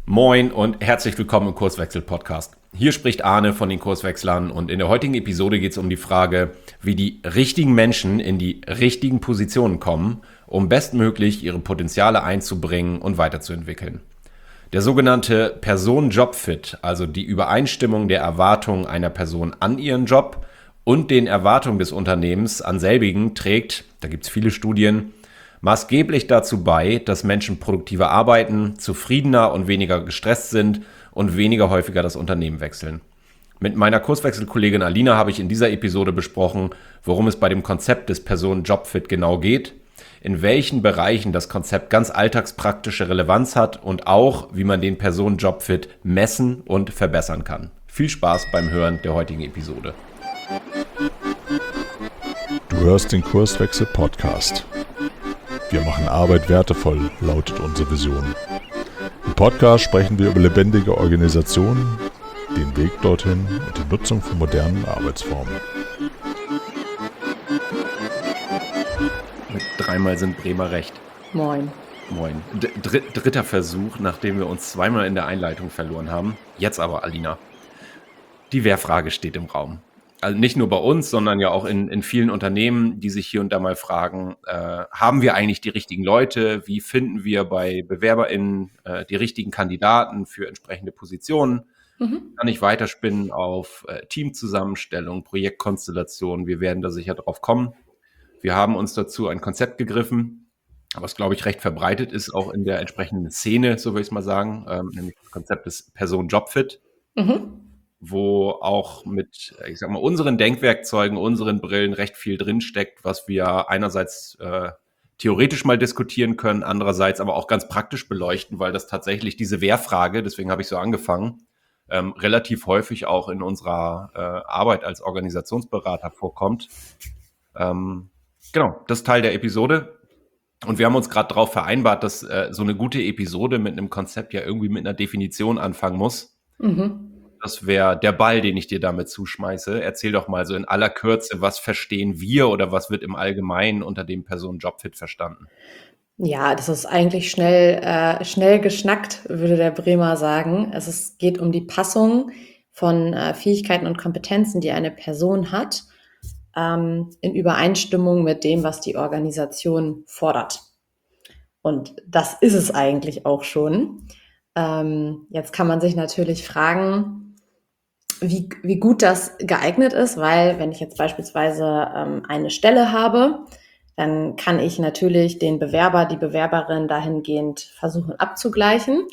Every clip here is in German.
Moin und herzlich willkommen im Kurswechsel-Podcast. Hier spricht Arne von den Kurswechslern und in der heutigen Episode geht es um die Frage, wie die richtigen Menschen in die richtigen Positionen kommen, um bestmöglich ihre Potenziale einzubringen und weiterzuentwickeln. Der sogenannte Person-Job-Fit, also die Übereinstimmung der Erwartungen einer Person an ihren Job und den Erwartungen des Unternehmens an selbigen, trägt, da gibt es viele Studien, maßgeblich dazu bei, dass Menschen produktiver arbeiten, zufriedener und weniger gestresst sind und weniger häufiger das Unternehmen wechseln. Mit meiner Kurswechselkollegin Alina habe ich in dieser Episode besprochen, worum es bei dem Konzept des Personen-Job-Fit genau geht, in welchen Bereichen das Konzept ganz alltagspraktische Relevanz hat und auch, wie man den Personen-Job-Fit messen und verbessern kann. Viel Spaß beim Hören der heutigen Episode. Du hörst den Kurswechsel-Podcast. Wir machen Arbeit wertevoll, lautet unsere Vision. Im Podcast sprechen wir über lebendige Organisationen, den Weg dorthin und die Nutzung von modernen Arbeitsformen. Mit dreimal sind Bremer recht. Moin. Moin. Dritter Versuch, nachdem wir uns zweimal in der Einleitung verloren haben. Jetzt aber, Alina. Die Wer-Frage steht im Raum. Also nicht nur bei uns, sondern ja auch in vielen Unternehmen, die sich hier und da mal fragen, haben wir eigentlich die richtigen Leute? Wie finden wir bei BewerberInnen die richtigen Kandidaten für entsprechende Positionen? Kann ich weiterspinnen auf Teamzusammenstellung, Projektkonstellation? Wir werden da sicher drauf kommen. Wir haben uns dazu ein Konzept gegriffen, was, glaube ich, recht verbreitet ist, auch in der entsprechenden Szene, so würde ich es mal sagen, nämlich das Konzept des Person-Job-Fit. Wo auch mit, ich sag mal, unseren Denkwerkzeugen, unseren Brillen recht viel drinsteckt, was wir einerseits theoretisch mal diskutieren können, andererseits aber auch ganz praktisch beleuchten, weil das tatsächlich diese Wer-Frage, deswegen habe ich so angefangen, relativ häufig auch in unserer Arbeit als Organisationsberater vorkommt. Genau, das ist Teil der Episode. Und wir haben uns gerade darauf vereinbart, dass so eine gute Episode mit einem Konzept ja irgendwie mit einer Definition anfangen muss. Das wäre der Ball, den ich dir damit zuschmeiße. Erzähl doch mal so in aller Kürze, was verstehen wir oder was wird im Allgemeinen unter dem Personen-Job-Fit verstanden? Ja, das ist eigentlich schnell geschnackt, würde der Bremer sagen. Geht um die Passung von Fähigkeiten und Kompetenzen, die eine Person hat, in Übereinstimmung mit dem, was die Organisation fordert. Und das ist es eigentlich auch schon. Jetzt kann man sich natürlich fragen, wie gut das geeignet ist, weil wenn ich jetzt beispielsweise eine Stelle habe, dann kann ich natürlich den Bewerber, die Bewerberin dahingehend versuchen abzugleichen,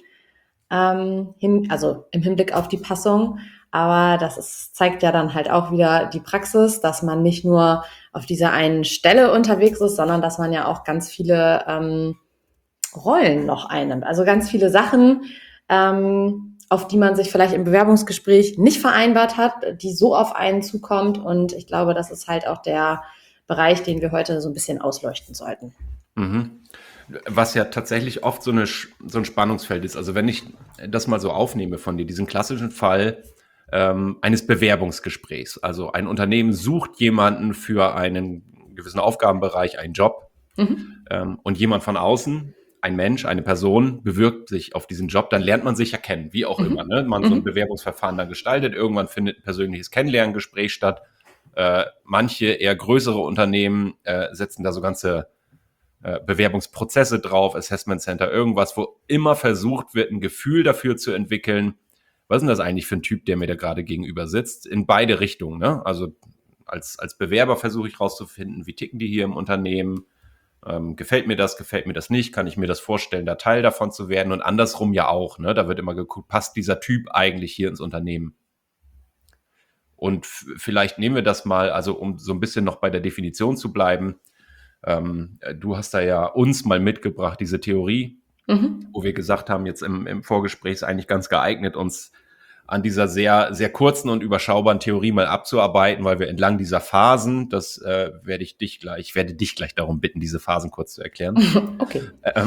also im Hinblick auf die Passung. Aber zeigt ja dann halt auch wieder die Praxis, dass man nicht nur auf dieser einen Stelle unterwegs ist, sondern dass man ja auch ganz viele Rollen noch einnimmt. Also ganz viele Sachen, auf die man sich vielleicht im Bewerbungsgespräch nicht vereinbart hat, die so auf einen zukommt. Und ich glaube, das ist halt auch der Bereich, den wir heute so ein bisschen ausleuchten sollten. Was ja tatsächlich oft so ein Spannungsfeld ist. Also wenn ich das mal so aufnehme von dir, diesen klassischen Fall eines Bewerbungsgesprächs. Also ein Unternehmen sucht jemanden für einen gewissen Aufgabenbereich, einen Job. Und jemand von außen, ein Mensch, eine Person, bewirbt sich auf diesen Job, dann lernt man sich ja kennen, wie auch immer. Ne? Man so ein Bewerbungsverfahren dann gestaltet, irgendwann findet ein persönliches Kennenlerngespräch statt. Manche eher größere Unternehmen setzen da so ganze Bewerbungsprozesse drauf, Assessment Center, irgendwas, wo immer versucht wird, ein Gefühl dafür zu entwickeln, was ist denn das eigentlich für ein Typ, der mir da gerade gegenüber sitzt, in beide Richtungen. Ne? Also als Bewerber versuche ich rauszufinden, wie ticken die hier im Unternehmen, gefällt mir das nicht, kann ich mir das vorstellen, da Teil davon zu werden und andersrum ja auch. Ne? Da wird immer geguckt, passt dieser Typ eigentlich hier ins Unternehmen? Und vielleicht nehmen wir das mal, also um so ein bisschen noch bei der Definition zu bleiben, du hast da ja uns mal mitgebracht, diese Theorie, wo wir gesagt haben, jetzt im Vorgespräch ist eigentlich ganz geeignet, uns an dieser sehr, sehr kurzen und überschaubaren Theorie mal abzuarbeiten, weil wir entlang dieser Phasen, werde ich dich gleich darum bitten, diese Phasen kurz zu erklären. Okay.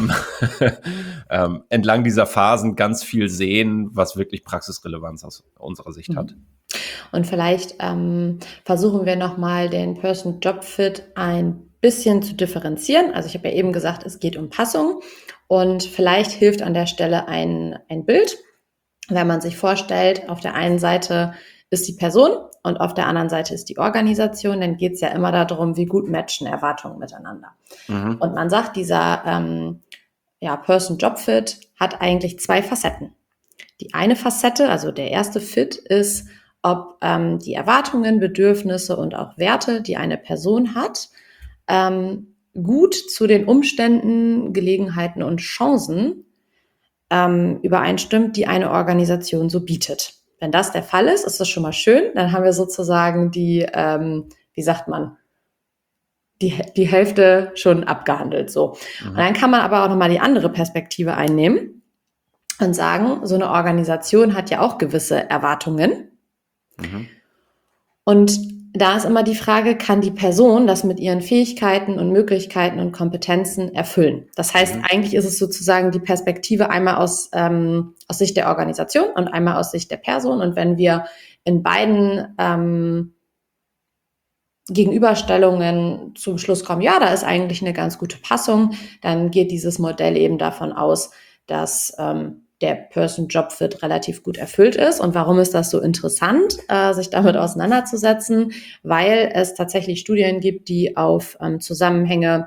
Entlang dieser Phasen ganz viel sehen, was wirklich Praxisrelevanz aus unserer Sicht hat. Und vielleicht versuchen wir nochmal den Person-Job-Fit ein bisschen zu differenzieren. Also ich habe ja eben gesagt, es geht um Passung Und vielleicht hilft an der Stelle ein Bild, wenn man sich vorstellt, auf der einen Seite ist die Person und auf der anderen Seite ist die Organisation, dann geht es ja immer darum, wie gut matchen Erwartungen miteinander. Mhm. Und man sagt, dieser Person-Job-Fit hat eigentlich 2 Facetten. Die eine Facette, also der erste Fit, ist, ob die Erwartungen, Bedürfnisse und auch Werte, die eine Person hat, gut zu den Umständen, Gelegenheiten und Chancen übereinstimmt, die eine Organisation so bietet. Wenn das der Fall ist, ist das schon mal schön. Dann haben wir sozusagen die Hälfte schon abgehandelt. So. Und dann kann man aber auch nochmal die andere Perspektive einnehmen und sagen, so eine Organisation hat ja auch gewisse Erwartungen. Und da ist immer die Frage, kann die Person das mit ihren Fähigkeiten und Möglichkeiten und Kompetenzen erfüllen? Das heißt, eigentlich ist es sozusagen die Perspektive einmal aus Sicht der Organisation und einmal aus Sicht der Person. Und wenn wir in beiden Gegenüberstellungen zum Schluss kommen, ja, da ist eigentlich eine ganz gute Passung, dann geht dieses Modell eben davon aus, dass der Person-Job-Fit relativ gut erfüllt ist. Und warum ist das so interessant, sich damit auseinanderzusetzen? Weil es tatsächlich Studien gibt, die auf Zusammenhänge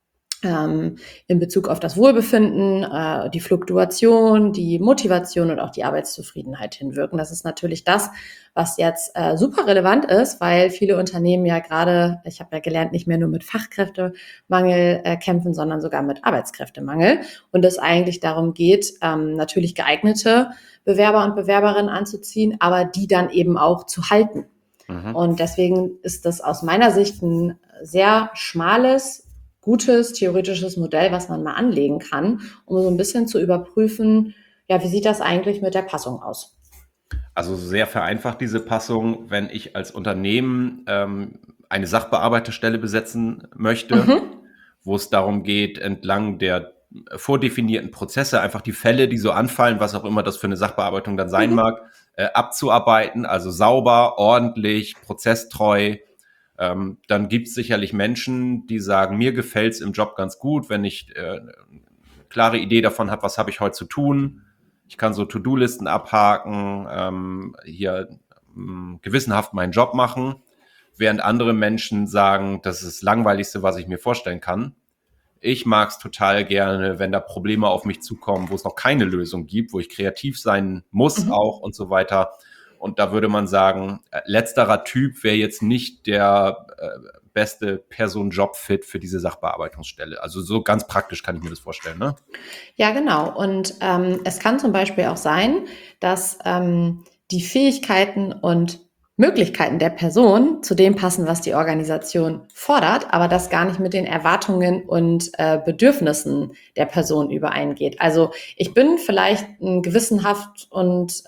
in Bezug auf das Wohlbefinden, die Fluktuation, die Motivation und auch die Arbeitszufriedenheit hinwirken. Das ist natürlich das, was jetzt super relevant ist, weil viele Unternehmen ja gerade, ich habe ja gelernt, nicht mehr nur mit Fachkräftemangel kämpfen, sondern sogar mit Arbeitskräftemangel. Und es eigentlich darum geht, natürlich geeignete Bewerber und Bewerberinnen anzuziehen, aber die dann eben auch zu halten. Und deswegen ist das aus meiner Sicht ein sehr schmales, gutes theoretisches Modell, was man mal anlegen kann, um so ein bisschen zu überprüfen, ja, wie sieht das eigentlich mit der Passung aus? Also sehr vereinfacht diese Passung, wenn ich als Unternehmen eine Sachbearbeiterstelle besetzen möchte, wo es darum geht, entlang der vordefinierten Prozesse einfach die Fälle, die so anfallen, was auch immer das für eine Sachbearbeitung dann sein mag, abzuarbeiten, also sauber, ordentlich, prozesstreu. Dann gibt es sicherlich Menschen, die sagen, mir gefällt es im Job ganz gut, wenn ich eine klare Idee davon habe, was habe ich heute zu tun. Ich kann so To-Do-Listen abhaken, gewissenhaft meinen Job machen, während andere Menschen sagen, das ist das Langweiligste, was ich mir vorstellen kann. Ich mag es total gerne, wenn da Probleme auf mich zukommen, wo es noch keine Lösung gibt, wo ich kreativ sein muss auch und so weiter. Und da würde man sagen, letzterer Typ wäre jetzt nicht der beste Person-Job-Fit für diese Sachbearbeitungsstelle. Also so ganz praktisch kann ich mir das vorstellen, ne? Ja, genau. Und es kann zum Beispiel auch sein, dass die Fähigkeiten und Möglichkeiten der Person zu dem passen, was die Organisation fordert, aber das gar nicht mit den Erwartungen und Bedürfnissen der Person übereingeht. Also ich bin vielleicht ein gewissenhaft und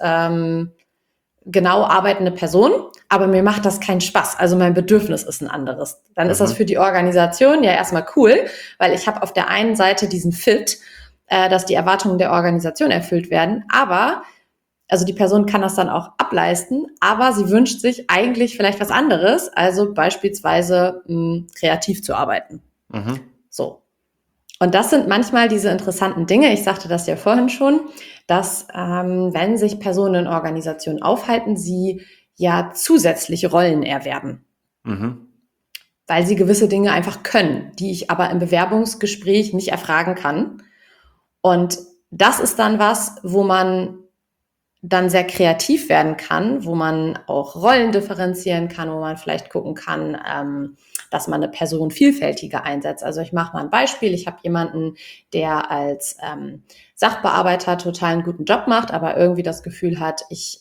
genau arbeitende Person, aber mir macht das keinen Spaß. Also mein Bedürfnis ist ein anderes. Dann ist das für die Organisation ja erstmal cool, weil ich habe auf der einen Seite diesen Fit, dass die Erwartungen der Organisation erfüllt werden, aber also die Person kann das dann auch ableisten, aber sie wünscht sich eigentlich vielleicht was anderes, also beispielsweise kreativ zu arbeiten. So. Und das sind manchmal diese interessanten Dinge, ich sagte das ja vorhin schon, dass wenn sich Personen in Organisationen aufhalten, sie ja zusätzliche Rollen erwerben. Weil sie gewisse Dinge einfach können, die ich aber im Bewerbungsgespräch nicht erfragen kann. Und das ist dann was, wo man dann sehr kreativ werden kann, wo man auch Rollen differenzieren kann, wo man vielleicht gucken kann, dass man eine Person vielfältiger einsetzt. Also ich mache mal ein Beispiel. Ich habe jemanden, der als Sachbearbeiter total einen guten Job macht, aber irgendwie das Gefühl hat, ich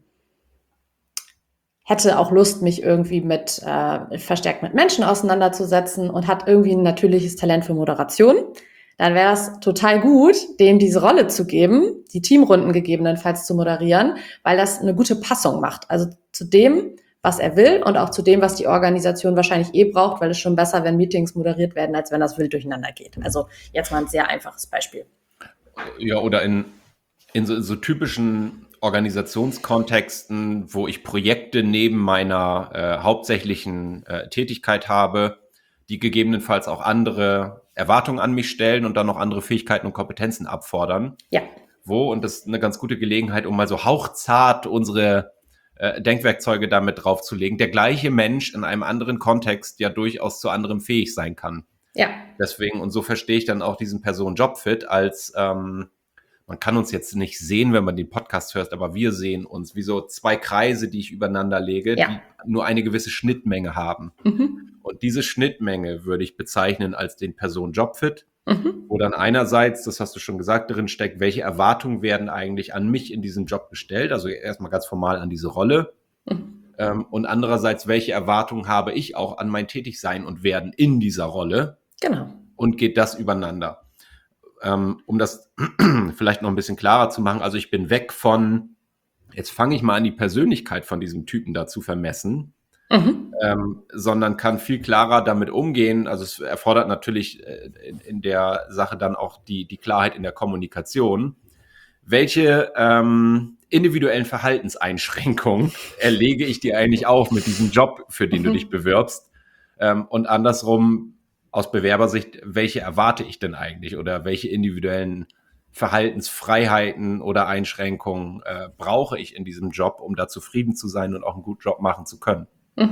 hätte auch Lust, mich irgendwie verstärkt mit Menschen auseinanderzusetzen und hat irgendwie ein natürliches Talent für Moderation. Dann wäre es total gut, dem diese Rolle zu geben, die Teamrunden gegebenenfalls zu moderieren, weil das eine gute Passung macht. Also zu dem, was er will und auch zu dem, was die Organisation wahrscheinlich braucht, weil es schon besser, wenn Meetings moderiert werden, als wenn das wild durcheinander geht. Also jetzt mal ein sehr einfaches Beispiel. Ja, oder in so typischen Organisationskontexten, wo ich Projekte neben meiner hauptsächlichen Tätigkeit habe, die gegebenenfalls auch andere Erwartungen an mich stellen und dann noch andere Fähigkeiten und Kompetenzen abfordern. Ja. Und das ist eine ganz gute Gelegenheit, um mal so hauchzart unsere Denkwerkzeuge damit draufzulegen, der gleiche Mensch in einem anderen Kontext ja durchaus zu anderem fähig sein kann. Ja. Deswegen, und so verstehe ich dann auch diesen Person Jobfit als, man kann uns jetzt nicht sehen, wenn man den Podcast hört, aber wir sehen uns wie so zwei Kreise, die ich übereinander lege, die nur eine gewisse Schnittmenge haben. Und diese Schnittmenge würde ich bezeichnen als den Person Jobfit, wo dann einerseits, das hast du schon gesagt, drin steckt, welche Erwartungen werden eigentlich an mich in diesem Job gestellt, also erstmal ganz formal an diese Rolle. Und andererseits, welche Erwartungen habe ich auch an mein Tätigsein und Werden in dieser Rolle? Genau. Und geht das übereinander? Um das vielleicht noch ein bisschen klarer zu machen, also ich bin weg von, jetzt fange ich mal an, die Persönlichkeit von diesem Typen da zu vermessen, sondern kann viel klarer damit umgehen. Also es erfordert natürlich in der Sache dann auch die Klarheit in der Kommunikation. Welche individuellen Verhaltenseinschränkungen erlege ich dir eigentlich auf mit diesem Job, für den du dich bewirbst? Und andersrum, aus Bewerbersicht, welche erwarte ich denn eigentlich oder welche individuellen Verhaltensfreiheiten oder Einschränkungen brauche ich in diesem Job, um da zufrieden zu sein und auch einen guten Job machen zu können?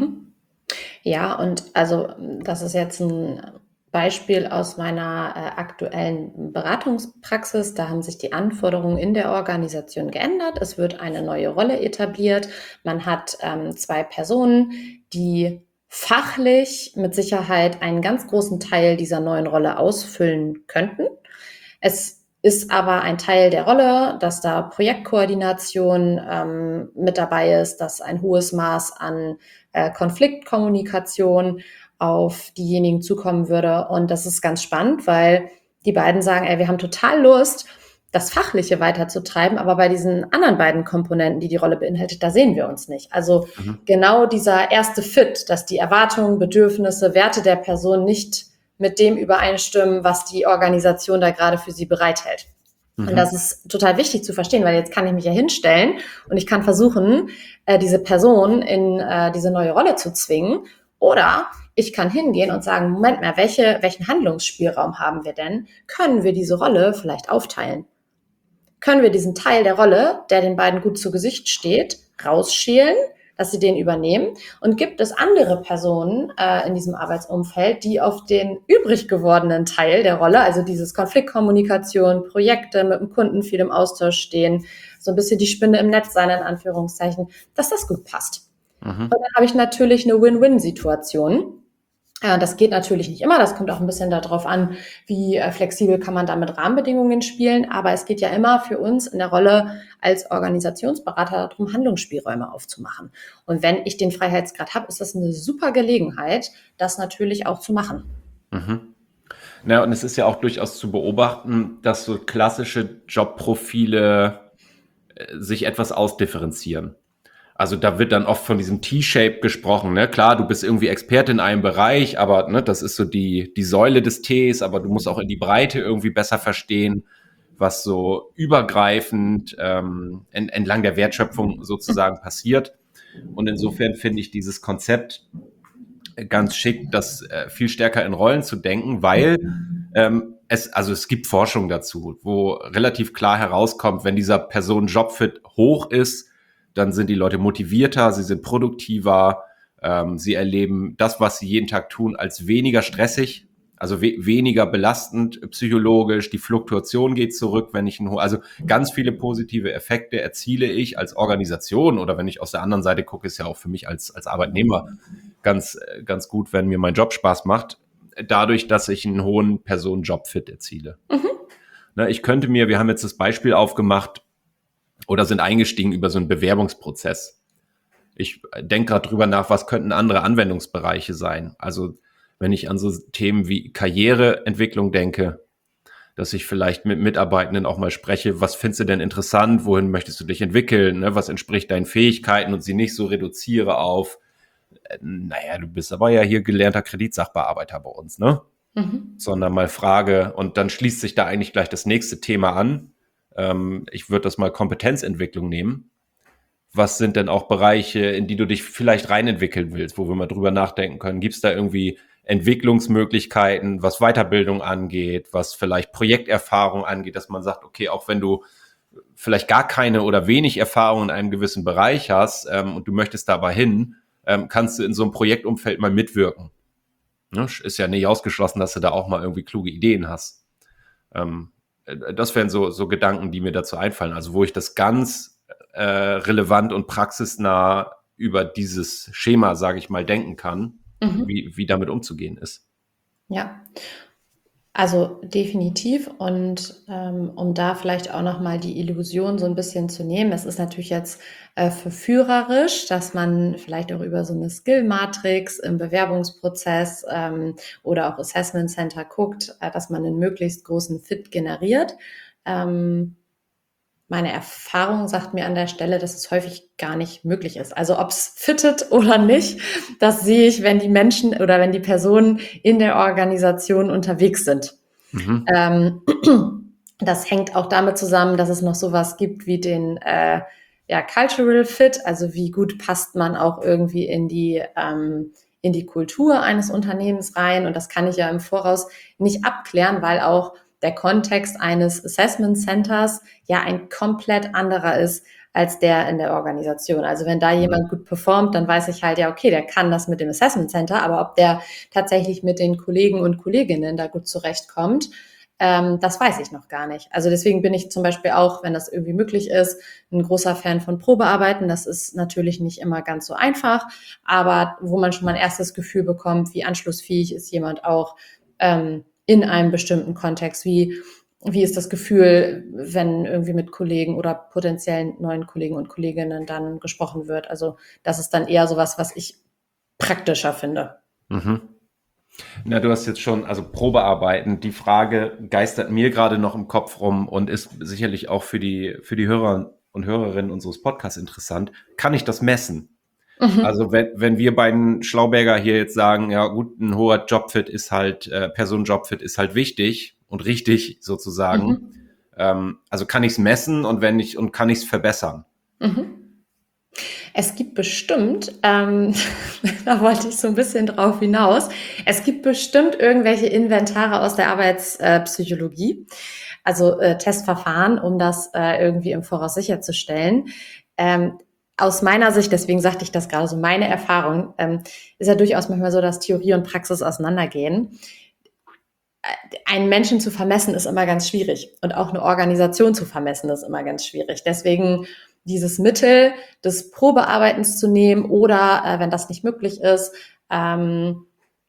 Ja, und also das ist jetzt ein Beispiel aus meiner aktuellen Beratungspraxis. Da haben sich die Anforderungen in der Organisation geändert. Es wird eine neue Rolle etabliert. Man hat 2 Personen, die fachlich mit Sicherheit einen ganz großen Teil dieser neuen Rolle ausfüllen könnten. Es ist aber ein Teil der Rolle, dass da Projektkoordination mit dabei ist, dass ein hohes Maß an Konfliktkommunikation auf diejenigen zukommen würde. Und das ist ganz spannend, weil die beiden sagen, wir haben total Lust, das Fachliche weiterzutreiben, aber bei diesen anderen beiden Komponenten, die Rolle beinhaltet, da sehen wir uns nicht. Also genau dieser erste Fit, dass die Erwartungen, Bedürfnisse, Werte der Person nicht mit dem übereinstimmen, was die Organisation da gerade für sie bereithält. Und das ist total wichtig zu verstehen, weil jetzt kann ich mich ja hinstellen und ich kann versuchen, diese Person in diese neue Rolle zu zwingen. Oder ich kann hingehen und sagen, Moment mal, welchen Handlungsspielraum haben wir denn? Können wir diese Rolle vielleicht aufteilen? Können wir diesen Teil der Rolle, der den beiden gut zu Gesicht steht, rausschälen, dass sie den übernehmen? Und gibt es andere Personen in diesem Arbeitsumfeld, die auf den übrig gewordenen Teil der Rolle, also dieses Konfliktkommunikation, Projekte mit dem Kunden viel im Austausch stehen, so ein bisschen die Spinne im Netz sein, in Anführungszeichen, dass das gut passt? Und dann habe ich natürlich eine Win-Win-Situation. Das geht natürlich nicht immer, das kommt auch ein bisschen darauf an, wie flexibel kann man da mit Rahmenbedingungen spielen, aber es geht ja immer für uns in der Rolle als Organisationsberater darum, Handlungsspielräume aufzumachen. Und wenn ich den Freiheitsgrad habe, ist das eine super Gelegenheit, das natürlich auch zu machen. Na, und es ist ja auch durchaus zu beobachten, dass so klassische Jobprofile sich etwas ausdifferenzieren. Also da wird dann oft von diesem T-Shape gesprochen, ne? Klar, du bist irgendwie Experte in einem Bereich, aber ne, das ist so die Säule des Ts, aber du musst auch in die Breite irgendwie besser verstehen, was so übergreifend entlang der Wertschöpfung sozusagen passiert. Und insofern finde ich dieses Konzept ganz schick, das viel stärker in Rollen zu denken, weil es gibt Forschung dazu, wo relativ klar herauskommt, wenn dieser Person Jobfit hoch ist, dann sind die Leute motivierter, sie sind produktiver, sie erleben das, was sie jeden Tag tun, als weniger stressig, also weniger belastend psychologisch, die Fluktuation geht zurück, wenn ich also ganz viele positive Effekte erziele ich als Organisation, oder wenn ich aus der anderen Seite gucke, ist ja auch für mich als Arbeitnehmer ganz gut, wenn mir mein Job Spaß macht, dadurch, dass ich einen hohen Personen-Job-Fit erziele. Ne, wir haben jetzt das Beispiel aufgemacht, oder sind eingestiegen über so einen Bewerbungsprozess. Ich denke gerade drüber nach, was könnten andere Anwendungsbereiche sein. Also wenn ich an so Themen wie Karriereentwicklung denke, dass ich vielleicht mit Mitarbeitenden auch mal spreche, was findest du denn interessant, wohin möchtest du dich entwickeln, ne? Was entspricht deinen Fähigkeiten, und sie nicht so reduziere auf, du bist aber ja hier gelernter Kreditsachbearbeiter bei uns, ne? Sondern mal frage, und dann schließt sich da eigentlich gleich das nächste Thema an. Ich würde das mal Kompetenzentwicklung nehmen. Was sind denn auch Bereiche, in die du dich vielleicht reinentwickeln willst, wo wir mal drüber nachdenken können? Gibt es da irgendwie Entwicklungsmöglichkeiten, was Weiterbildung angeht, was vielleicht Projekterfahrung angeht, dass man sagt, okay, auch wenn du vielleicht gar keine oder wenig Erfahrung in einem gewissen Bereich hast und du möchtest dabei hin, kannst du in so einem Projektumfeld mal mitwirken. Ne? Ist ja nicht ausgeschlossen, dass du da auch mal irgendwie kluge Ideen hast. Das wären so Gedanken, die mir dazu einfallen. Also wo ich das ganz relevant und praxisnah über dieses Schema, sage ich mal, denken kann, wie damit umzugehen ist. Ja, also definitiv. Und um da vielleicht auch nochmal die Illusion so ein bisschen zu nehmen, es ist natürlich jetzt verführerisch, dass man vielleicht auch über so eine Skill-Matrix im Bewerbungsprozess oder auch Assessment Center guckt, dass man einen möglichst großen Fit generiert. Meine Erfahrung sagt mir an der Stelle, dass es häufig gar nicht möglich ist. Also ob es fittet oder nicht, das sehe ich, wenn die Menschen oder wenn die Personen in der Organisation unterwegs sind. Das hängt auch damit zusammen, dass es noch sowas gibt wie den Cultural Fit, also wie gut passt man auch irgendwie in die Kultur eines Unternehmens rein. Und das kann ich ja im Voraus nicht abklären, weil auch der Kontext eines Assessment Centers ja ein komplett anderer ist als der in der Organisation. Also wenn da jemand gut performt, dann weiß ich halt, ja, okay, der kann das mit dem Assessment Center, aber ob der tatsächlich mit den Kollegen und Kolleginnen da gut zurechtkommt, das weiß ich noch gar nicht. Also deswegen bin ich zum Beispiel auch, wenn das irgendwie möglich ist, ein großer Fan von Probearbeiten. Das ist natürlich nicht immer ganz so einfach, aber wo man schon mal ein erstes Gefühl bekommt, wie anschlussfähig ist jemand auch in einem bestimmten Kontext, wie ist das Gefühl, wenn irgendwie mit Kollegen oder potenziellen neuen Kollegen und Kolleginnen dann gesprochen wird. Also das ist dann eher sowas, was ich praktischer finde. Na, du hast jetzt schon, also Probearbeiten, die Frage geistert mir gerade noch im Kopf rum und ist sicherlich auch für die Hörer und Hörerinnen unseres Podcasts interessant. Kann ich das messen? Also wenn wir beiden Schlauberger hier jetzt sagen, ja gut, ein hoher Jobfit ist halt, Personenjobfit ist halt wichtig und richtig sozusagen. Also kann ich es messen und wenn nicht, und kann ich es verbessern? Es gibt bestimmt, da wollte ich so ein bisschen drauf hinaus, es gibt bestimmt irgendwelche Inventare aus der Arbeitspsychologie, also Testverfahren, um das irgendwie im Voraus sicherzustellen. Aus meiner Sicht, deswegen sagte ich das gerade so, meine Erfahrung, ist ja durchaus manchmal so, dass Theorie und Praxis auseinandergehen. Einen Menschen zu vermessen ist immer ganz schwierig und auch eine Organisation zu vermessen ist immer ganz schwierig. Deswegen dieses Mittel des Probearbeitens zu nehmen oder, wenn das nicht möglich ist, einen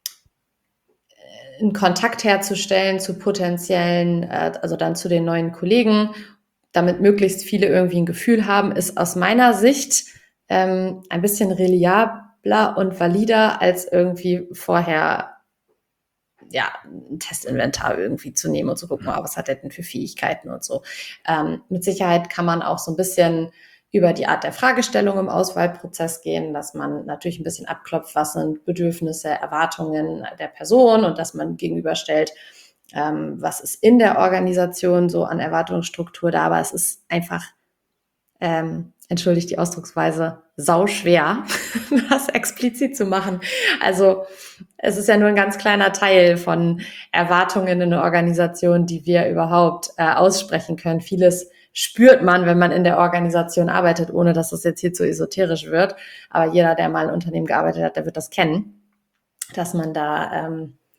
Kontakt herzustellen zu potenziellen, also dann zu den neuen Kollegen, damit möglichst viele irgendwie ein Gefühl haben, ist aus meiner Sicht ein bisschen reliabler und valider als irgendwie vorher ein Testinventar irgendwie zu nehmen und zu gucken, was hat der denn für Fähigkeiten und so. Mit Sicherheit kann man auch so ein bisschen über die Art der Fragestellung im Auswahlprozess gehen, dass man natürlich ein bisschen abklopft, was sind Bedürfnisse, Erwartungen der Person und dass man gegenüberstellt, was ist in der Organisation so an Erwartungsstruktur da, aber es ist einfach, entschuldigt die Ausdrucksweise, sauschwer, das explizit zu machen. Also es ist ja nur ein ganz kleiner Teil von Erwartungen in der Organisation, die wir überhaupt aussprechen können. Vieles spürt man, wenn man in der Organisation arbeitet, ohne dass das jetzt hier zu esoterisch wird. Aber jeder, der mal in Unternehmen gearbeitet hat, der wird das kennen, dass man da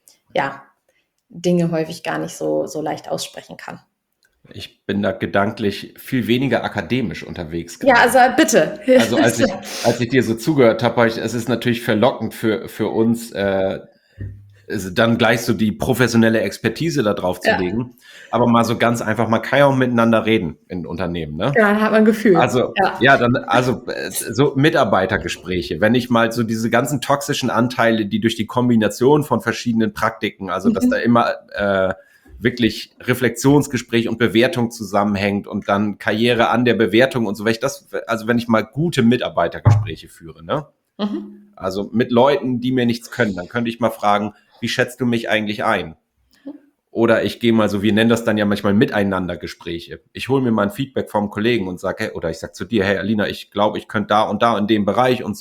Dinge häufig gar nicht so leicht aussprechen kann. Ich bin da gedanklich viel weniger akademisch unterwegs. Ja, also bitte. Also als ich dir so zugehört habe, es ist natürlich verlockend für uns, dann gleich so die professionelle Expertise da drauf zu legen. Aber mal so ganz einfach, man kann ja auch miteinander reden in Unternehmen, ne? Ja, dann hat man ein Gefühl. Also, so Mitarbeitergespräche, wenn ich mal so diese ganzen toxischen Anteile, die durch die Kombination von verschiedenen Praktiken, also dass da immer wirklich Reflexionsgespräch und Bewertung zusammenhängt und dann Karriere an der Bewertung und so, wenn ich mal gute Mitarbeitergespräche führe, ne? Also mit Leuten, die mir nichts können, dann könnte ich mal fragen, wie schätzt du mich eigentlich ein? Oder ich gehe mal so, wir nennen das dann ja manchmal Miteinandergespräche. Ich hole mir mal ein Feedback vom Kollegen und sage, oder ich sage zu dir, hey Alina, ich glaube, ich könnte da und da in dem Bereich und so.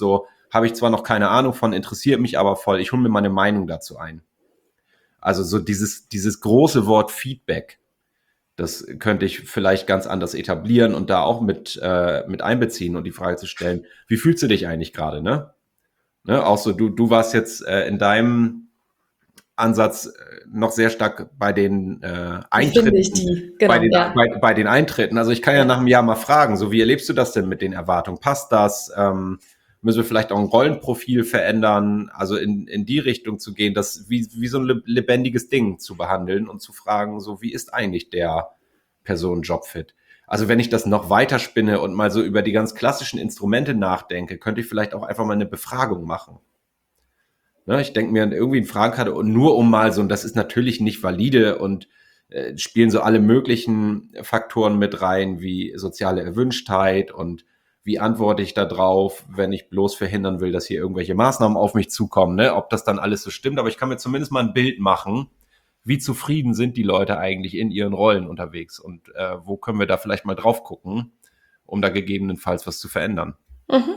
habe ich zwar noch keine Ahnung von, interessiert mich aber voll, ich hole mir meine Meinung dazu ein. Also so dieses große Wort Feedback, das könnte ich vielleicht ganz anders etablieren und da auch mit einbeziehen und die Frage zu stellen, wie fühlst du dich eigentlich gerade, ne? Auch so, du warst jetzt in deinem Ansatz noch sehr stark bei den Eintritten, Genau, ja. bei den Eintritten. Also ich kann ja nach einem Jahr mal fragen, so wie erlebst du das denn mit den Erwartungen? Passt das? Müssen wir vielleicht auch ein Rollenprofil verändern? Also in die Richtung zu gehen, das wie so ein lebendiges Ding zu behandeln und zu fragen, so wie ist eigentlich der Person Jobfit? Also wenn ich das noch weiter spinne und mal so über die ganz klassischen Instrumente nachdenke, könnte ich vielleicht auch einfach mal eine Befragung machen. Ne, ich denke mir irgendwie eine Fragenkarte und nur um mal so, und das ist natürlich nicht valide und spielen so alle möglichen Faktoren mit rein, wie soziale Erwünschtheit und wie antworte ich da drauf, wenn ich bloß verhindern will, dass hier irgendwelche Maßnahmen auf mich zukommen, ne? Ob das dann alles so stimmt, aber ich kann mir zumindest mal ein Bild machen, wie zufrieden sind die Leute eigentlich in ihren Rollen unterwegs und wo können wir da vielleicht mal drauf gucken, um da gegebenenfalls was zu verändern. Mhm.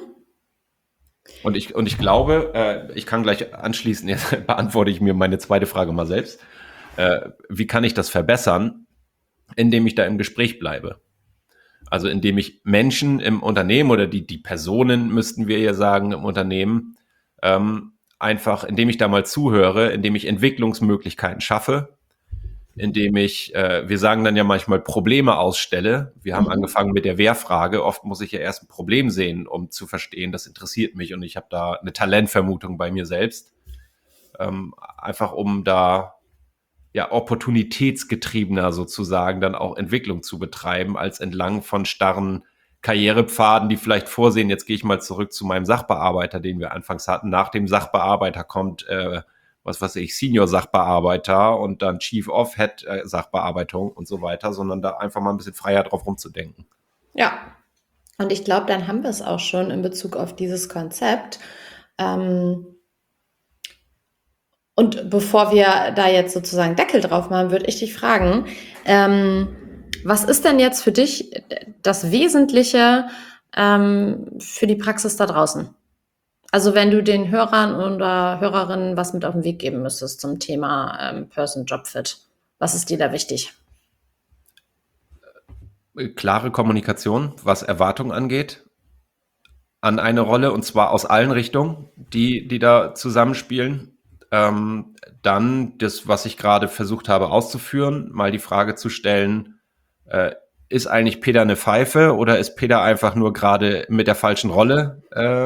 Und ich glaube, ich kann gleich anschließen, jetzt beantworte ich mir meine zweite Frage mal selbst. Wie kann ich das verbessern, indem ich da im Gespräch bleibe? Also indem ich Menschen im Unternehmen oder die Personen, müssten wir ja sagen, im Unternehmen, einfach, indem ich da mal zuhöre, indem ich Entwicklungsmöglichkeiten schaffe, indem ich, wir sagen dann ja manchmal Probleme ausstelle. Wir haben angefangen mit der Wer-Frage. Oft muss ich ja erst ein Problem sehen, um zu verstehen, das interessiert mich und ich habe da eine Talentvermutung bei mir selbst. Einfach um da ja opportunitätsgetriebener sozusagen dann auch Entwicklung zu betreiben, als entlang von starren Karrierepfaden, die vielleicht vorsehen, jetzt gehe ich mal zurück zu meinem Sachbearbeiter, den wir anfangs hatten. Nach dem Sachbearbeiter kommt was weiß ich, Senior-Sachbearbeiter und dann Chief of Head Sachbearbeitung und so weiter, sondern da einfach mal ein bisschen freier drauf rumzudenken. Ja, und ich glaube, dann haben wir es auch schon in Bezug auf dieses Konzept. Und bevor wir da jetzt sozusagen Deckel drauf machen, würde ich dich fragen, was ist denn jetzt für dich das Wesentliche für die Praxis da draußen? Also wenn du den Hörern oder Hörerinnen was mit auf den Weg geben müsstest zum Thema Person Job Fit, was ist dir da wichtig? Klare Kommunikation, was Erwartungen angeht, an eine Rolle, und zwar aus allen Richtungen, die da zusammenspielen. Dann das, was ich gerade versucht habe auszuführen, mal die Frage zu stellen, ist eigentlich Peter eine Pfeife oder ist Peter einfach nur gerade mit der falschen Rolle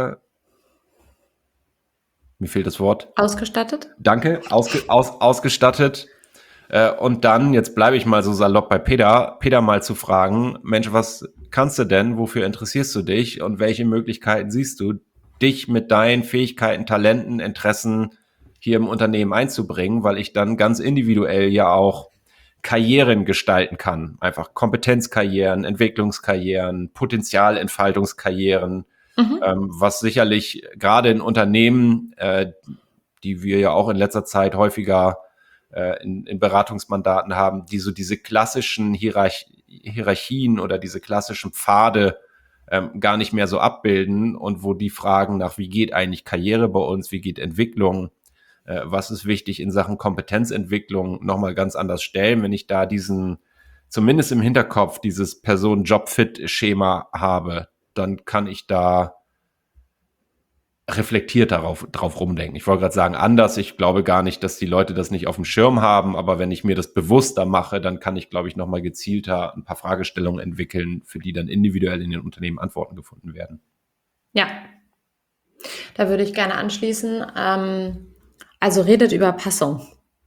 mir fehlt das Wort. Ausgestattet? Danke, ausgestattet. Und dann, jetzt bleibe ich mal so salopp bei Peter mal zu fragen, Mensch, was kannst du denn, wofür interessierst du dich und welche Möglichkeiten siehst du, dich mit deinen Fähigkeiten, Talenten, Interessen hier im Unternehmen einzubringen, weil ich dann ganz individuell ja auch Karrieren gestalten kann. Einfach Kompetenzkarrieren, Entwicklungskarrieren, Potenzialentfaltungskarrieren, was sicherlich gerade in Unternehmen, die wir ja auch in letzter Zeit häufiger in Beratungsmandaten haben, die so diese klassischen Hierarchien oder diese klassischen Pfade gar nicht mehr so abbilden und wo die Fragen nach, wie geht eigentlich Karriere bei uns, wie geht Entwicklung, was ist wichtig in Sachen Kompetenzentwicklung, nochmal ganz anders stellen, wenn ich da zumindest im Hinterkopf, dieses Person-Job-Fit-Schema habe, dann kann ich da reflektiert drauf rumdenken. Ich wollte gerade sagen, anders. Ich glaube gar nicht, dass die Leute das nicht auf dem Schirm haben, aber wenn ich mir das bewusster mache, dann kann ich, glaube ich, nochmal gezielter ein paar Fragestellungen entwickeln, für die dann individuell in den Unternehmen Antworten gefunden werden. Ja, da würde ich gerne anschließen. Also redet über Passung.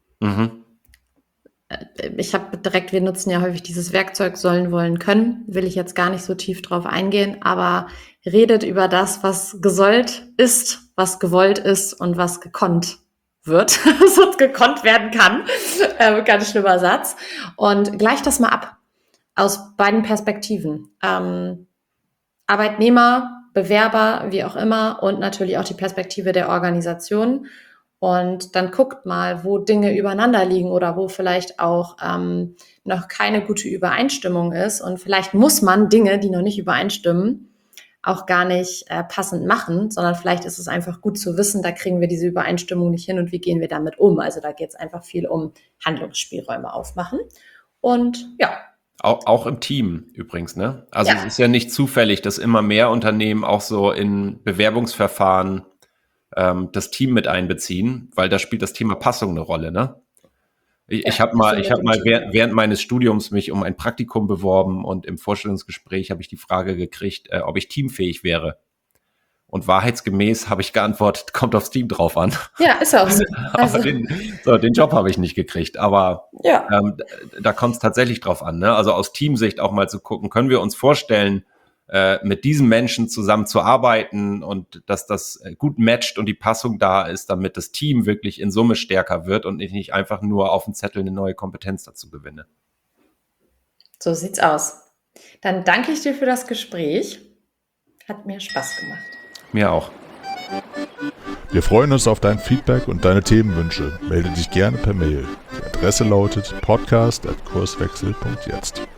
Ich habe direkt, wir nutzen ja häufig dieses Werkzeug sollen, wollen, können, will ich jetzt gar nicht so tief drauf eingehen, aber redet über das, was gesollt ist, was gewollt ist und was gekonnt wird, was gekonnt werden kann. Ganz schlimmer Satz. Und gleicht das mal ab aus beiden Perspektiven. Arbeitnehmer, Bewerber, wie auch immer und natürlich auch die Perspektive der Organisation. Und dann guckt mal, wo Dinge übereinander liegen oder wo vielleicht auch noch keine gute Übereinstimmung ist. Und vielleicht muss man Dinge, die noch nicht übereinstimmen, auch gar nicht passend machen, sondern vielleicht ist es einfach gut zu wissen, da kriegen wir diese Übereinstimmung nicht hin und wie gehen wir damit um. Also da geht es einfach viel um Handlungsspielräume aufmachen. Und ja. Auch im Team übrigens, ne? Also es ist ja nicht zufällig, dass immer mehr Unternehmen auch so in Bewerbungsverfahren das Team mit einbeziehen, weil da spielt das Thema Passung eine Rolle, ne? Ich habe mal während meines Studiums mich um ein Praktikum beworben und im Vorstellungsgespräch habe ich die Frage gekriegt, ob ich teamfähig wäre. Und wahrheitsgemäß habe ich geantwortet, kommt aufs Team drauf an. Ja, ist auch so. Also den Job habe ich nicht gekriegt, aber da kommt es tatsächlich drauf an, ne? Also aus Teamsicht auch mal zu gucken, können wir uns vorstellen, mit diesen Menschen zusammen zu arbeiten und dass das gut matcht und die Passung da ist, damit das Team wirklich in Summe stärker wird und ich nicht einfach nur auf dem Zettel eine neue Kompetenz dazu gewinne. So sieht's aus. Dann danke ich dir für das Gespräch. Hat mir Spaß gemacht. Mir auch. Wir freuen uns auf dein Feedback und deine Themenwünsche. Melde dich gerne per Mail. Die Adresse lautet podcast@kurswechsel.jetzt.